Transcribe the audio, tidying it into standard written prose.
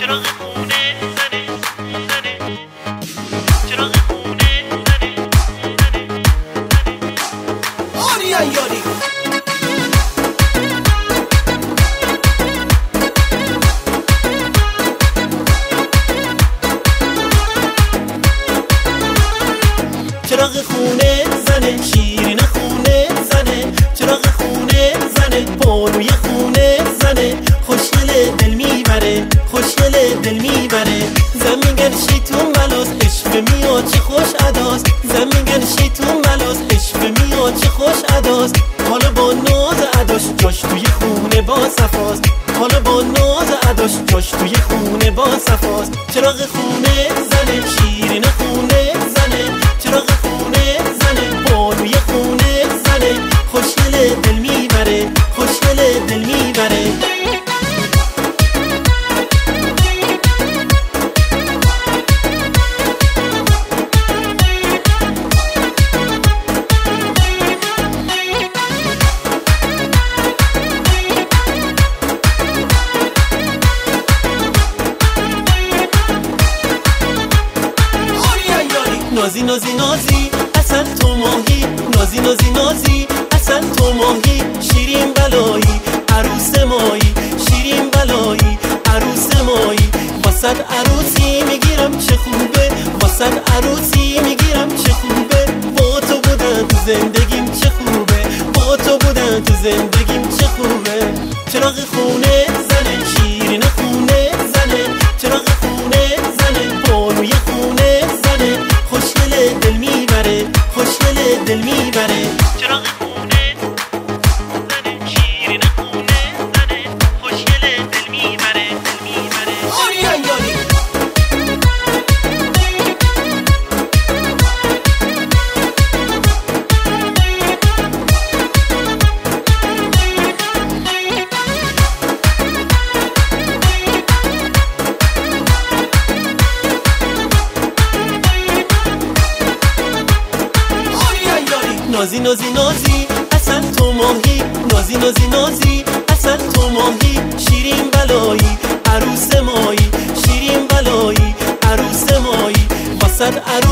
چراغ خونه زنه زنه، چراغ خونه زنه زنه زنه. آری ایاری چراغ خونه زنه، شیرین خونه زنه، چراغ خونه زنه، بانوی خونه زنه، خوشگل دل میبره، خوشگل دل میبره. زن میگن شیطون بلاس، عشق میاد چه خوش اداست. زن میگن شیطون بلاس، عشق میاد چه خوش اداست. حالا با ناز اداش جاش توی خونه با صفاست، حالا با ناز اداش جاش توی خونه با صفاست. چراغ خونه زنه، شیرین خونه زنه، چراغ خونه زنه، بانوی خونه زنه، خوشگل دل میبره، خوشگل دل میبره. نازی نازی نازی اصلا تو ماهی، نازی نازی نازی اصلا تو ماهی. شیرین بلایی عروس مایی، شیرین بلایی عروس مایی. واسد عروسی میگیرم چه خوبه، واسد عروسی میگیرم چه خوبه. با تو بودن تو زندگیم چه خوبه، با تو بودن تو زندگیم چه خوبه. چراغ خونه زنه، شیرین خونه زنه، چراغ خونه زنه، بانوی خونه زنه، خوشگل دل میبره، خوشگل دل میبره. چراغ خونه زنه، شیرین خونه زنه، خوشگل دل میبره، دل میبره. آری ایاری نازی نازی نازی اصلا تو ماهی، نازی نازی نازی اصلا تو ماهی. شیرین بلایی عروس مایی، شیرین بلایی عروس مایی. واسد